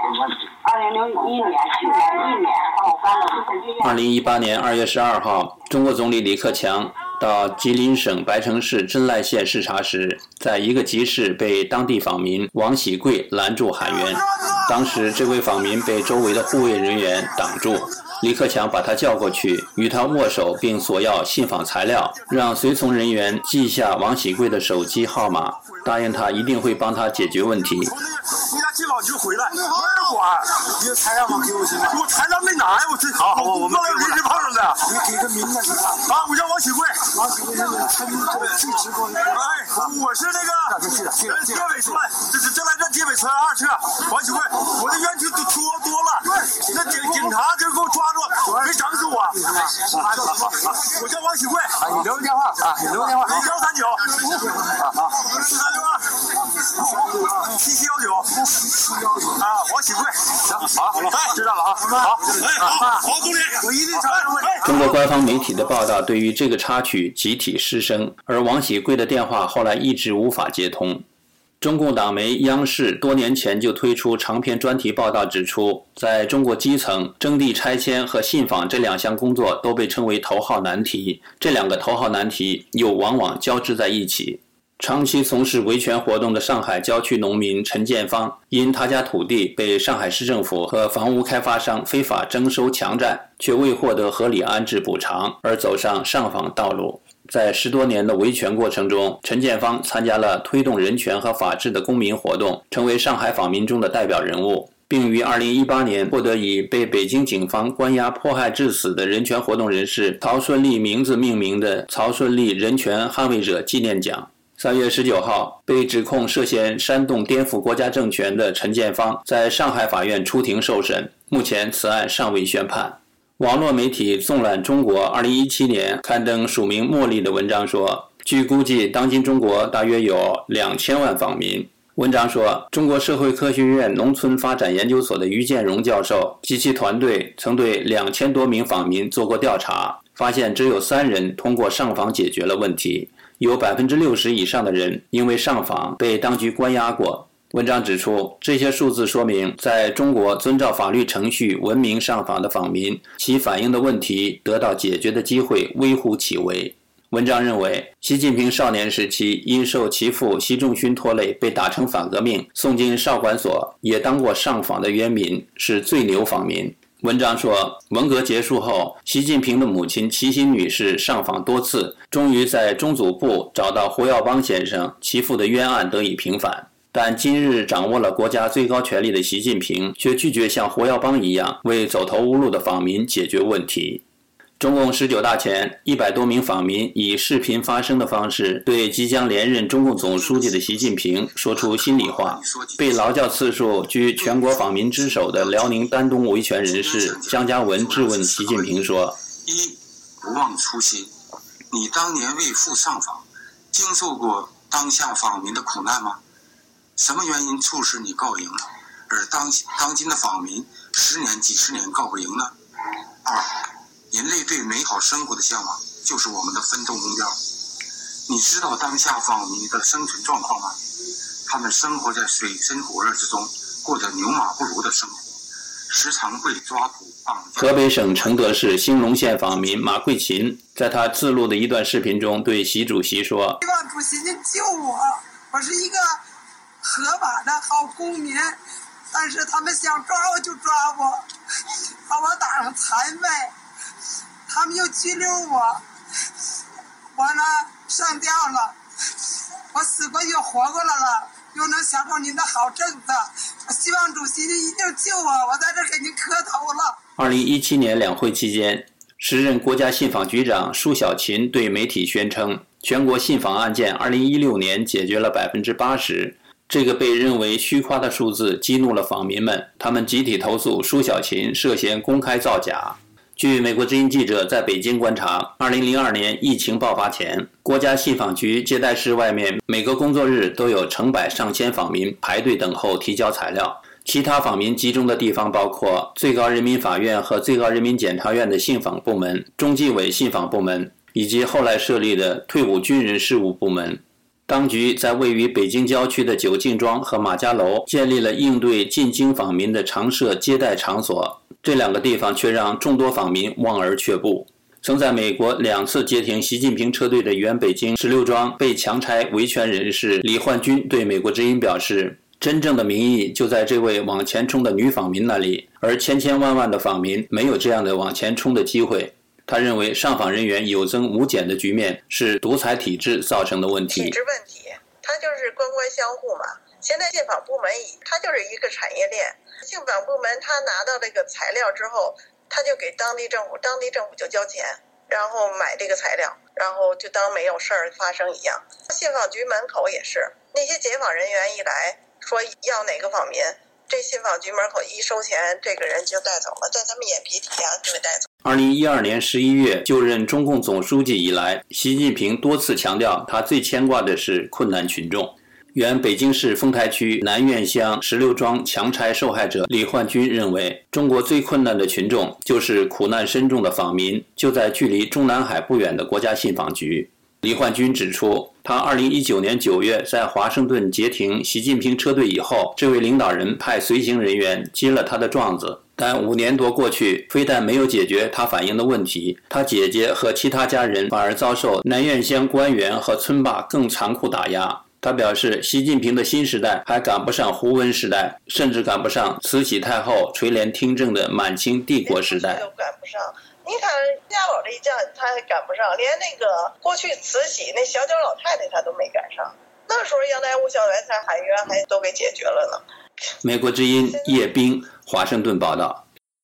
，2001年去年1年把我关了精神病院。 2018年2月12号，中国总理李克强到吉林省白城市真赖县视察时，在一个集市被当地访民王喜贵拦住喊冤。当时这位访民被周围的护卫人员挡住，李克强把他叫过去，与他握手并索要信访材料，让随从人员记下王喜贵的手机号码，答应他一定会帮他解决问题。 你俩几早就回来，我也管。你有材料吗？给我行吗？我材料没拿呀，我这好，我们临时碰上的。你给个名字啊，我叫王喜贵。王喜贵是最直观的。哎，我是那个街尾村，这来这街尾村2车，王喜贵。我的冤屈都多了，那警察就给我抓住，没整死我。我叫王喜贵。啊，你留个电话啊，你留个电话。01394367719啊，王喜贵。行，好，知道了啊。好，总理，我一定查证问题。 中国官方媒体的报道对于这个插曲集体失声，而王喜贵的电话后来一直无法接通。中共党媒央视多年前就推出长篇专题报道，指出在中国基层，征地拆迁和信访这2项工作都被称为头号难题，这2个头号难题又往往交织在一起。长期从事维权活动的上海郊区农民陈建芳，因他家土地被上海市政府和房屋开发商非法征收强占，却未获得合理安置补偿，而走上上访道路。在10多年的维权过程中，陈建芳参加了推动人权和法治的公民活动，成为上海访民中的代表人物，并于2018年获得以被北京警方关押迫害致死的人权活动人士曹顺利名字命名的曹顺利人权捍卫者纪念奖。3月19号，被指控涉嫌煽动颠覆国家政权的陈建芳在上海法院出庭受审，目前此案尚未宣判。网络媒体纵览中国2017年刊登署名茉莉的文章说，据估计当今中国大约有2000万访民。文章说，中国社会科学院农村发展研究所的于建荣教授及其团队曾对2000多名访民做过调查，发现只有3人通过上访解决了问题，有60%以上的人因为上访被当局关押过。文章指出，这些数字说明，在中国遵照法律程序文明上访的访民，其反映的问题得到解决的机会微乎其微。文章认为，习近平少年时期因受其父习仲勋拖累被打成反革命，送进少管所，也当过上访的冤民，是最牛访民。文章说，文革结束后，习近平的母亲齐心女士上访多次，终于在中组部找到胡耀邦先生，其父的冤案得以平反。但今日掌握了国家最高权力的习近平，却拒绝像胡耀邦一样为走投无路的访民解决问题。中共19大前，100多名访民以视频发声的方式，对即将连任中共总书记的习近平说出心里话。被劳教次数居全国访民之首的辽宁丹东维权人士姜家文质问习近平说： 一，不忘初心，你当年为父上访，经受过当下访民的苦难吗？什么原因促使你告赢了，而当今的访民10年、几十年告不赢呢？二，人类对美好生活的向往就是我们的奋斗目标。你知道当下访民的生存状况吗？他们生活在水深火热之中，过着牛马不如的生活，时常被抓捕绑架。 河北省承德市兴隆县访民马桂琴在他自录的一段视频中对习主席说： 希望主席您救我，我是一个合法的好公民，但是他们想抓我就抓我，把我打成残废，他们又拘留我，我呢上吊了，我死过又活过来了，又能享受您的好政策，我希望主席您一定救我，我在这给您磕头了。2017 年两会期间，时任国家信访局长舒小琴对媒体宣称，全国信访案件2016年解决了80%。这个被认为虚夸的数字激怒了访民们，他们集体投诉舒小琴涉嫌公开造假。 据美国之音记者在北京观察，2002年疫情爆发前，国家信访局接待室外面每个工作日都有成百上千访民排队等候提交材料。其他访民集中的地方包括最高人民法院和最高人民检察院的信访部门、中纪委信访部门，以及后来设立的退伍军人事务部门。当局在位于北京郊区的九敬庄和马家楼建立了应对进京访民的常设接待场所，这两个地方却让众多访民望而却步。曾在美国2次接听习近平车队的原北京16庄被强拆维权人士李焕军对美国之音表示，真正的民意就在这位往前冲的女访民那里，而千千万万的访民没有这样的往前冲的机会。他认为上访人员有增无减的局面是独裁体制造成的问题。 体制问题，它就是官官相护嘛。现在信访部门它就是一个产业链，信访部门他拿到这个材料之后，他就给当地政府，当地政府就交钱，然后买这个材料，然后就当没有事儿发生一样。信访局门口也是，那些解访人员一来说要哪个访民，这信访局门口一收钱，这个人就带走了，在他们眼皮底下就被带走。 2012年11月就任中共总书记以来，习近平多次强调他最牵挂的是困难群众。原北京市丰台区南苑乡16庄强拆受害者李焕军认为，中国最困难的群众就是苦难深重的访民，就在距离中南海不远的国家信访局。李焕军指出，他2019年9月在华盛顿截停习近平车队以后，这位领导人派随行人员接了他的状子，但5年多过去，非但没有解决他反映的问题，他姐姐和其他家人反而遭受南苑乡官员和村霸更残酷打压。他表示，习近平的新时代还赶不上胡温时代，甚至赶不上慈禧太后垂帘听政的满清帝国时代。 都赶不上。你看家宝这一将，他还赶不上，连那个过去慈禧那小脚老太太他都没赶上。那时候杨乃武小元才海员还都给解决了呢。 美国之音叶冰华盛顿报道。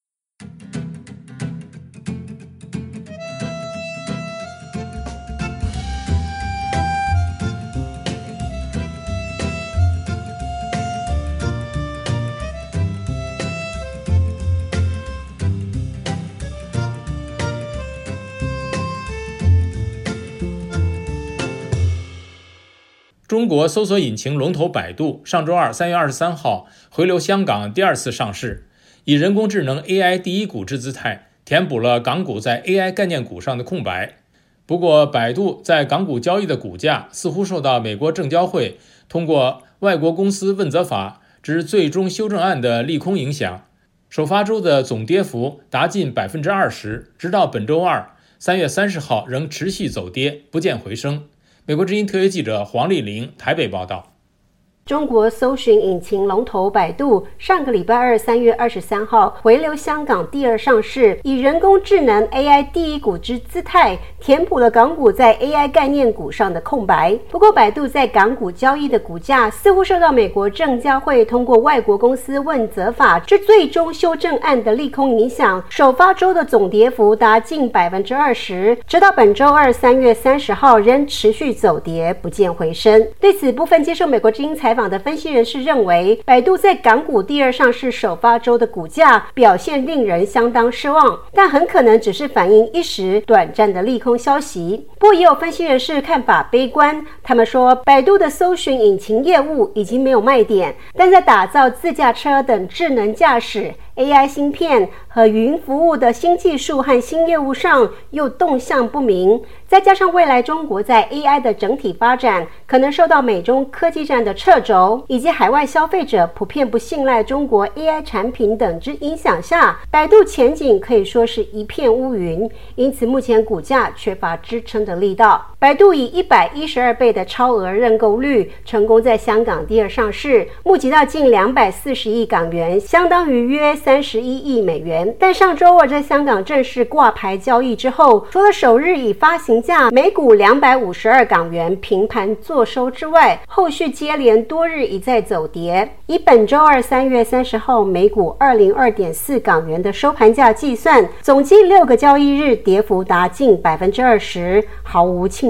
中国搜索引擎龙头百度上周二3月23号回流香港第2次上市，以人工智能 AI 第一股之姿态填补了港股在 AI 概念股上的空白。不过，百度在港股交易的股价似乎受到美国证交会通过外国公司问责法之最终修正案的利空影响，首发周的总跌幅达近 20%， 直到本周二3月30号仍持续走跌，不见回升。美国之音特约记者黄丽玲台北报道。 中国搜寻引擎龙头百度上个礼拜二3月23号回流香港第2上市，以人工智能 AI 第一股之姿态填补了港股在 AI 概念股上的空白。不过，百度在港股交易的股价似乎受到美国证交会通过外国公司问责法之最终修正案的利空影响，首发周的总跌幅达近 20%， 直到本周二3月30号仍持续走跌，不见回升。对此，部分接受美国之音采访的分析人士认为，百度在港股第2上市首发周的股价表现令人相当失望，但很可能只是反映一时短暂的利空消息。不过，也有分析人士看法悲观，他们说百度的搜寻引擎业务已经没有卖点，但在打造自驾车等智能驾驶、AI 芯片和云服务的新技术和新业务上又动向不明，再加上未来中国在 AI 的整体发展可能受到美中科技战的掣肘，以及海外消费者普遍不信赖中国 AI 产品等之影响下，百度前景可以说是一片乌云，因此目前股价缺乏支撑的力道。百度以112倍的超额认购率成功在香港第2上市，募集到近240亿港元，相当于约31亿美元。但上周二在香港正式挂牌交易之后，除了首日以发行价每股252港元平盘作收之外，后续接连多日一再走跌。以本周二3月30号每股202.4港元的收盘价计算，总计6个交易日跌幅达近 20%， 毫无庆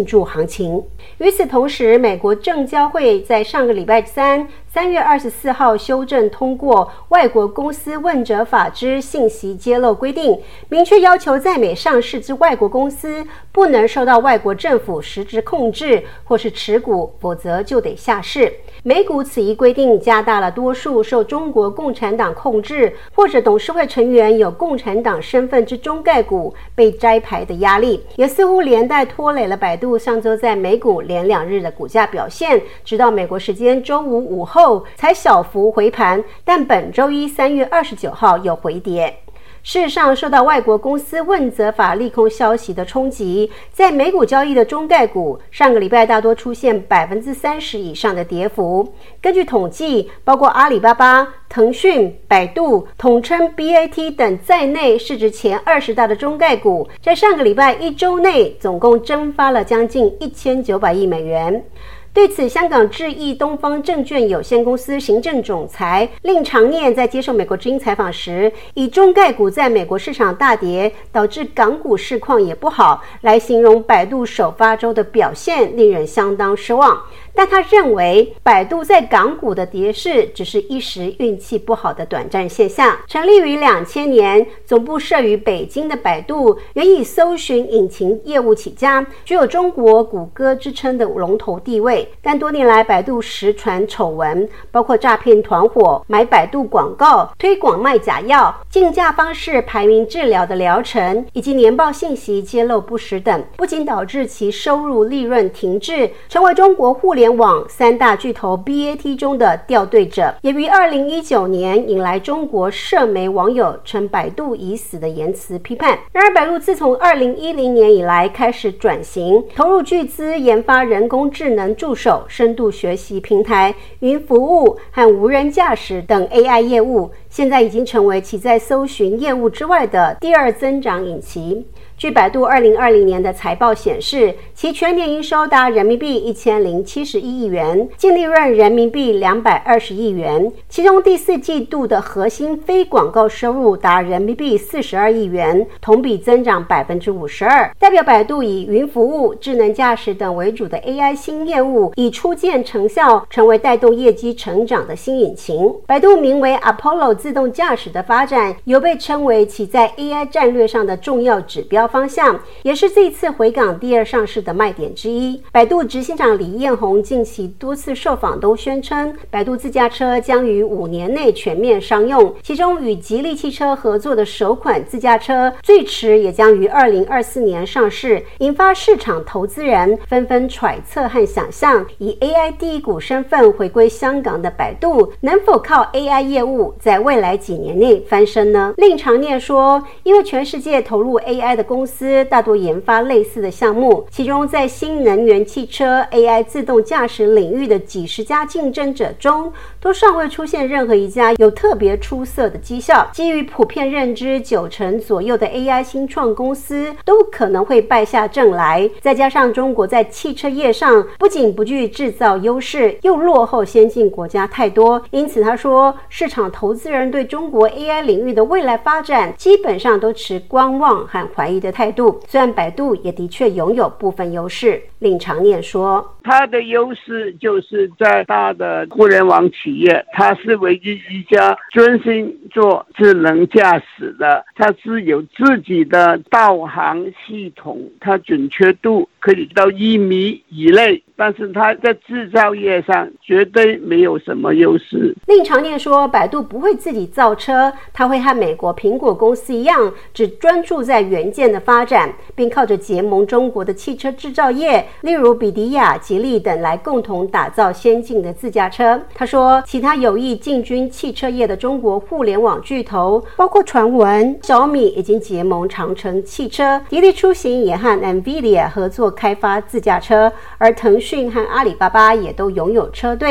庆祝行情。与此同时，美国证交会在上个礼拜三3月24号修正通过外国公司问责法之信息揭露规定，明确要求在美上市之外国公司不能受到外国政府实质控制或是持股，否则就得下市。美股此一规定加大了多数受中国共产党控制或者董事会成员有共产党身份之中概股被摘牌的压力，也似乎连带拖累了百度上周在美股连2日的股价表现，直到美国时间周五午后才小幅回盘，但本周一3月29号又回跌。事实上，受到外国公司问责法利空消息的冲击，在美股交易的中概股上个礼拜大多出现30%以上的跌幅。根据统计，包括阿里巴巴、腾讯、百度统称 BAT 等在内市值前20大的中概股，在上个礼拜1周内总共蒸发了将近1900亿美元。对此，香港智易东方证券有限公司行政总裁令长念在接受美国之音采访时，以中概股在美国市场大跌导致港股市况也不好来形容百度首发周的表现，令人相当失望。但他认为百度在港股的跌势只是一时运气不好的短暂现象。成立于2000年，总部设于北京的百度原以搜寻引擎业务起家，具有中国谷歌之称的龙头地位。但多年来百度时传丑闻，包括诈骗团伙买百度广告、推广卖假药、竞价方式排名治疗的疗程，以及年报信息揭露不实等，不仅导致其收入利润停滞，成为中国互联网3大巨头 BAT 中的掉队者，也于2019年引来中国社媒网友称百度已死的言辞批判。然而百度自从2010年以来开始转型，投入巨资研发人工智能助手、深度学习平台、云服务和无人驾驶等 AI 业务，现在已经成为其在搜寻业务之外的第2增长引擎。据百度2020年的财报显示，其全年营收达人民币1071亿元，净利润人民币220亿元，其中第4季度的核心非广告收入达人民币42亿元，同比增长52%，代表百度以云服务、智能驾驶等为主的 AI 新业务已初见成效，成为带动业绩成长的新引擎。百度名为 Apollo 自动驾驶的发展，有被称为其在 AI 战略上的重要指标方向，也是这一次回港第2上市的卖点之一。百度执行长李彦宏近期多次受访都宣称，百度自驾车将于5年内全面商用，其中与吉利汽车合作的首款自驾车最迟也将于2024年上市，引发市场投资人纷纷揣测和想象，以 AI 第一股身份回归香港的百度能否靠 AI 业务在未来几年内翻身呢？令长念说，因为全世界投入 AI 的公司大多研发类似的项目，其中在新能源汽车 AI 自动驾驶领域的几十家竞争者中，都尚未出现任何一家有特别出色的绩效。基于普遍认知，90%左右的 AI 新创公司都可能会败下阵来，再加上中国在汽车业上不仅不具制造优势，又落后先进国家太多，因此他说，市场投资人对中国 AI 领域的未来发展基本上都持观望和怀疑的态度。虽然百度也的确拥有部分优势，令长念说， 它的优势就是在大的互联网企业，它是唯一一家专心做智能驾驶的，它是有自己的导航系统，它准确度可以到1米以内，但是它在制造业上绝对没有什么优势。 令长念说，百度不会自己造车，它会和美国苹果公司一样，只专注在元件的发展，并靠着结盟中国的汽车制造业，例如比迪亚、吉利等来共同打造先进的自驾车。他说，其他有意进军汽车业的中国互联网巨头，包括传闻小米已经结盟长城汽车，滴滴出行也和 NVIDIA 合作开发自驾车，而腾讯和阿里巴巴也都拥有车队，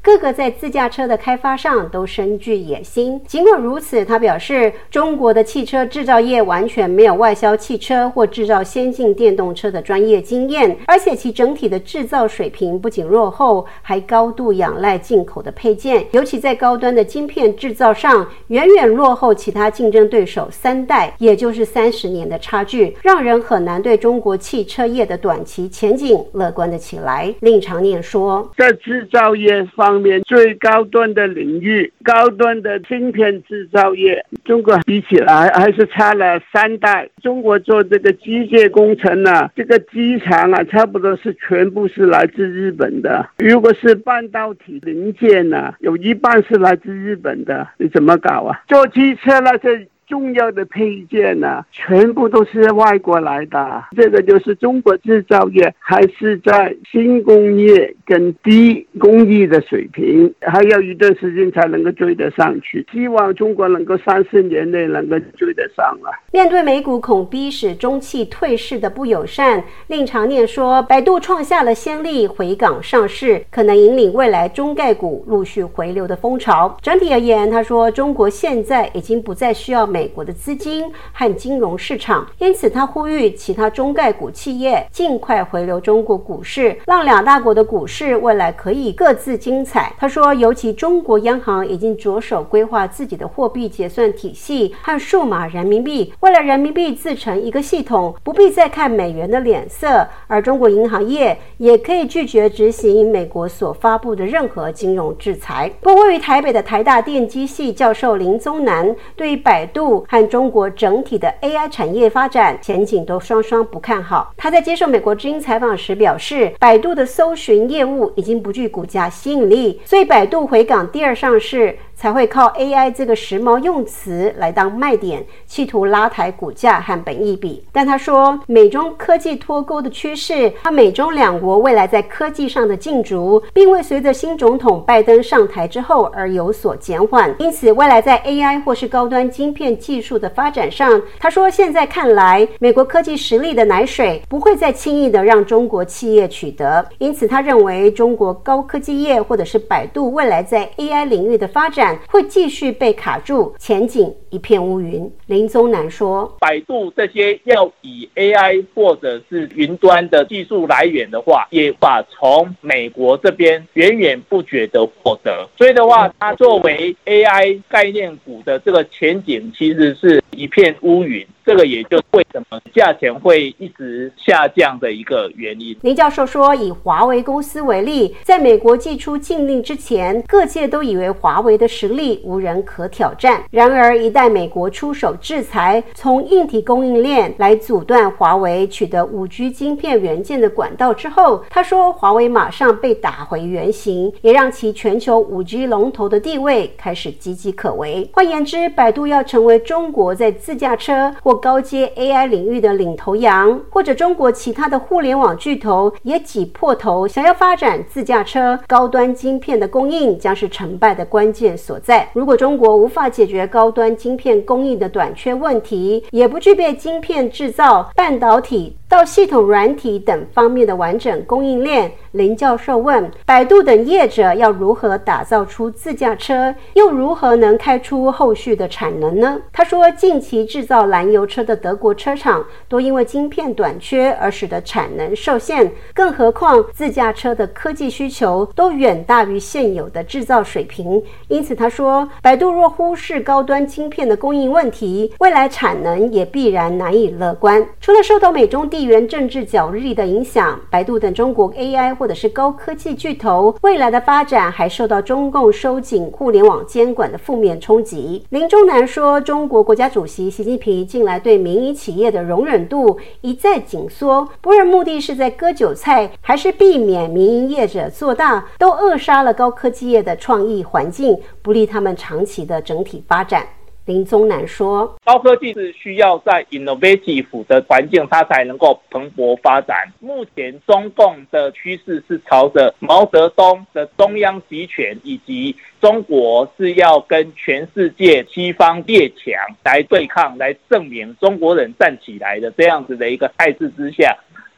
各个在自驾车的开发上都深具野心。尽管如此，他表示，中国的汽车制造业完全没有外销汽车或制造先进电动车的专业经验，而且其整体的制造水平不仅落后，还高度仰赖进口的配件，尤其在高端的晶片制造上，远远落后其他竞争对手3代，也就是30年的差距，让人很难对中国汽车业的短期前景乐观的起来。令长念说， 在制造业方面，最高端的领域，高端的晶片制造业，中国比起来还是差了3代。中国做这个机械工程啊，这个机场啊，差不多是全部是来自日本的。如果是半导体零件啊，有一半是来自日本的，你怎么搞啊？做汽车那些重要的配件啊，全部都是外国来的。这个就是中国制造业还是在新工业跟低工艺的水平，还要一段时间才能够追得上去。希望中国能够3-4年内能够追得上了。 面对美股恐逼使中汽退市的不友善，令长念说，百度创下了先例，回港上市，可能引领未来中概股陆续回流的风潮。整体而言，他说，中国现在已经不再需要美国的资金和金融市场，因此他呼吁其他中概股企业尽快回流中国股市，让2大国的股市未来可以各自精彩。他说，尤其中国央行已经着手规划自己的货币结算体系和数码人民币，未来人民币自成一个系统，不必再看美元的脸色，而中国银行业也可以拒绝执行美国所发布的任何金融制裁。不过，位于台北的台大电机系教授林宗南对于百度和中国整体的 AI 产业发展前景都双双不看好。他在接受美国之音采访时表示，百度的搜寻业务已经不具股价吸引力，所以百度回港第2上市才会靠 AI 这个时髦用词来当卖点，企图拉抬股价和本益比。但他说，美中科技脱钩的趋势和美中2国未来在科技上的竞逐，并未随着新总统拜登上台之后而有所减缓。因此，未来在 AI 或是高端晶片技术的发展上，他说，现在看来，美国科技实力的奶水不会再轻易的让中国企业取得。因此，他认为中国高科技业或者是百度未来在 AI 领域的发展会继续被卡住，前景一片乌云。林宗南说， 百度这些要以 AI 或者是云端的技术来源的话，也把从美国这边源源不绝的获得。所以的话，它作为 AI 概念股的这个前景其实是一片乌云。这个也就是为什么价钱会一直下降的一个原因。 林教授说，以华为公司为例，在美国祭出禁令之前，各界都以为华为的实力无人可挑战。然而，一旦美国出手制裁，从硬体供应链来阻断华为取得 5G 晶片元件的管道之后，他说，华为马上被打回原形，也让其全球 5G 龙头的地位开始岌岌可危。换言之，百度要成为中国在自驾车或高阶 AI 领域的领头羊，或者中国其他的互联网巨头也挤破头想要发展自驾车高端晶片的供应，将是成败的关键所在。如果中国无法解决高端晶片供应的短缺问题，也不具备晶片制造、半导体到系统软体等方面的完整供应链，林教授问，百度等业者要如何打造出自驾车，又如何能开出后续的产能呢？他说，近期制造燃油车的德国车厂都因为晶片短缺而使得产能受限，更何况自驾车的科技需求都远大于现有的制造水平。因此他说，百度若忽视高端晶片的供应问题，未来产能也必然难以乐观。除了受到美中地缘政治角力的影响，百度等中国 AI 或者是高科技巨头未来的发展还受到中共收紧互联网监管的负面冲击。林宗南说，中国国家主席习近平近来对民营企业的容忍度一再紧缩，不论目的是在割韭菜还是避免民营业者做大，都扼杀了高科技业的创意环境，不利他们长期的整体发展。林宗南说， 高科技是需要在 innovative 的环境它才能够蓬勃发展。目前中共的趋势是朝着毛泽东的中央集权，以及中国是要跟全世界西方列强来对抗，来证明中国人站起来的这样子的一个态势之下，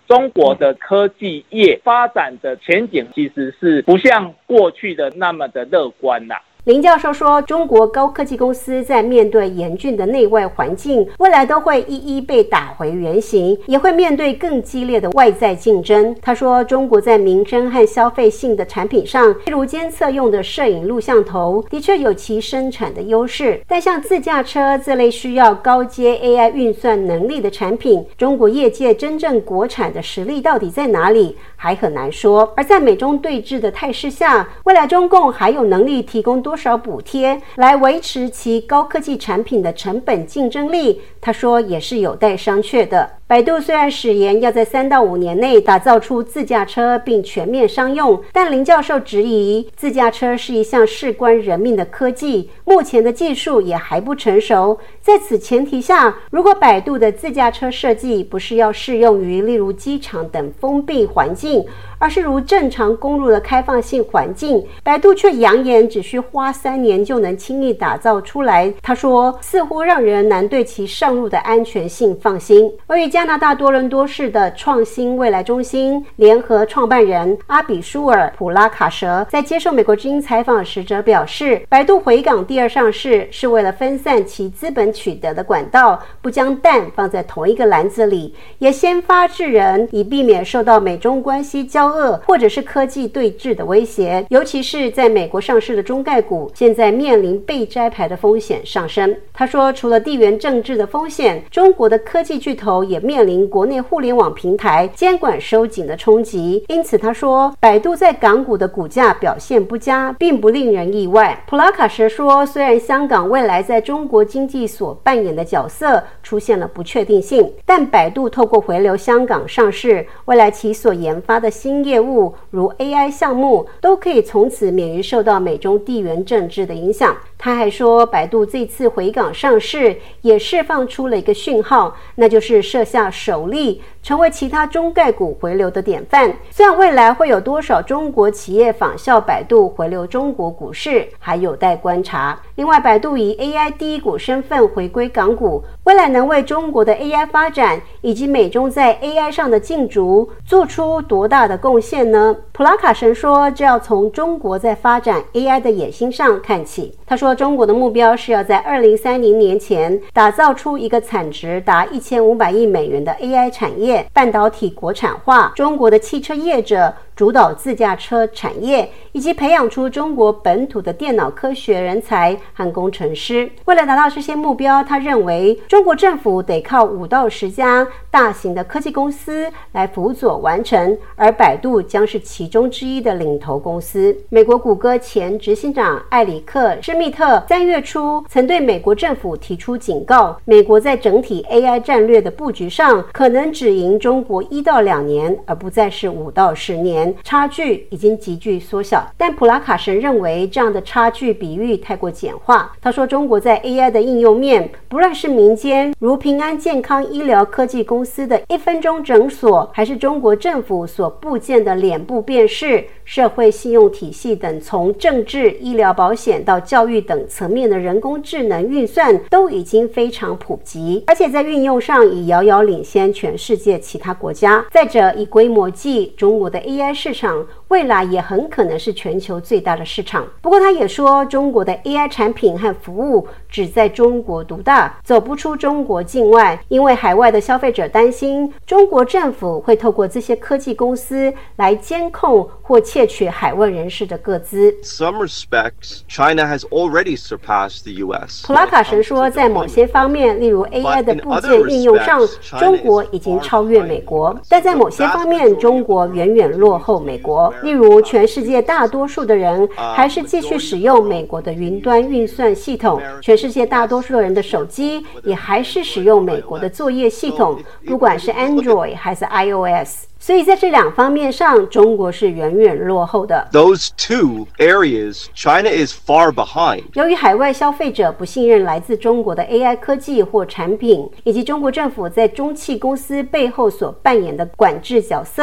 中国的科技业发展的前景其实是不像过去的那么的乐观啦。 林教授说，中国高科技公司在面对严峻的内外环境，未来都会一一被打回原形，也会面对更激烈的外在竞争。他说，中国在民生和消费性的产品上，例如监测用的摄影录像头，的确有其生产的优势，但像自驾车这类需要高阶 AI 运算能力的产品，中国业界真正国产的实力到底在哪里，还很难说。而在美中对峙的态势下，未来中共还有能力提供多少补贴来维持其高科技产品的成本竞争力，他说也是有待商榷的。百度虽然誓言要在3到5年内打造出自驾车并全面商用，但林教授质疑自驾车是一项事关人命的科技，目前的技术也还不成熟。在此前提下，如果百度的自驾车设计不是要适用于例如机场等封闭环境，而是如正常公路的开放性环境，百度却扬言只需花3年就能轻易打造出来。他说，似乎让人难对其上路的安全性放心。位于加拿大多伦多市的创新未来中心联合创办人阿比舒尔普拉卡什在接受美国之音采访时则表示，百度回港第二上市是为了分散其资本取得的管道，不将蛋放在同一个篮子里，也先发制人，以避免受到美中关系交恶或者是科技对峙的威胁，尤其是在美国上市的中概股现在面临被摘牌的风险上升。他说，除了地缘政治的风险，中国的科技巨头也面临国内互联网平台监管收紧的冲击，因此他说，百度在港股的股价表现不佳并不令人意外。普拉卡什说，虽然香港未来在中国经济所扮演的角色出现了不确定性，但百度透过回流香港上市，未来其所研发的新业务如 AI 项目都可以从此免于受到美中地缘政治的影响。他还说，百度这次回港上市也释放出了一个讯号，那就是设下首例，成为其他中概股回流的典范。虽然未来会有多少中国企业仿效百度回流中国股市，还有待观察。另外，百度以 AI 第一股身份回归港股，未来能为中国的 AI 发展以及美中在 AI 上的竞逐做出多大的贡献呢？普拉卡什说，这要从中国在发展 AI 的野心上看起。他说，中国的目标是要在2030年前打造出一个产值达1500亿美元的 AI 产业，半导体国产化，中国的汽车业者主导自驾车产业，以及培养出中国本土的电脑科学人才和工程师。为了达到这些目标，他认为中国政府得靠5到10家大型的科技公司来辅佐完成，而百度将是其中之一的领头公司。美国谷歌前执行长艾里克·施密特3月初曾对美国政府提出警告，美国在整体 AI 战略的布局上可能只赢中国1到2年，而不再是5到10年，差距已经急剧缩小。但普拉卡什认为这样的差距比喻太过简化。他说，中国在 AI 的应用面，不论是民间如平安健康医疗科技公司的1分钟诊所，还是中国政府所布建的脸部辨识、社会信用体系等从政治、医疗保险到教育等层面的人工智能运算都已经非常普及，而且在运用上已遥遥领先全世界其他国家。再者，以规模计，中国的 AI 市场未来也很可能是全球最大的市场。不过他也说，中国的 AI 产品和服务只在中国独大，走不出中国境外，因为海外的消费者担心中国政府会透过这些科技公司来监控或窃取海外人士的个资。 Some respects, China has already surpassed the US. 普拉卡什说，在某些方面，例如 AI 的部件运用上，中国已经超越美国，但在某些方面，中国远远落后美国。例如，全世界大多数的人还是继续使用美国的云端运算系统，全世界大多数的人的手机也还是使用美国的作业系统，不管是 Android 还是 iOS。所以在这2方面上，中国是远远落后的。 Those two areas, China is far behind. 由于海外消费者不信任来自中国的 AI 科技或产品，以及中国政府在中企公司背后所扮演的管制角色，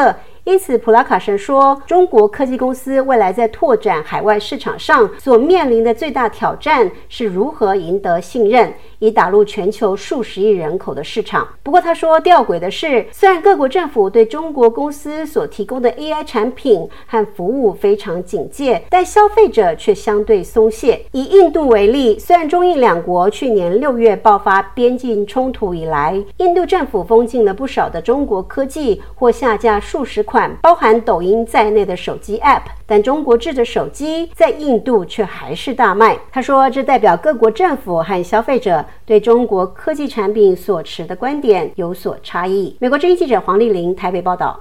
因此普拉卡什说，中国科技公司未来在拓展海外市场上所面临的最大挑战是如何赢得信任，以打入全球数十亿人口的市场。不过他说，吊诡的是，虽然各国政府对中国公司所提供的 AI 产品和服务非常警戒，但消费者却相对松懈。以印度为例，虽然中印两国去年6月爆发边境冲突以来，印度政府封禁了不少的中国科技或下架数十款包含抖音在内的手机 App， 但中国制的手机在印度却还是大卖。他说，这代表各国政府和消费者对中国科技产品所持的观点有所差异。美国之音记者黄丽玲台北报道。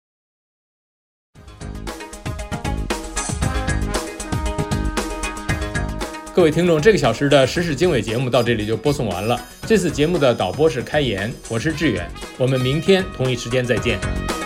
各位听众，这个小时的时事经纬节目到这里就播送完了。这次节目的导播是开言，我是志远，我们明天同一时间再见。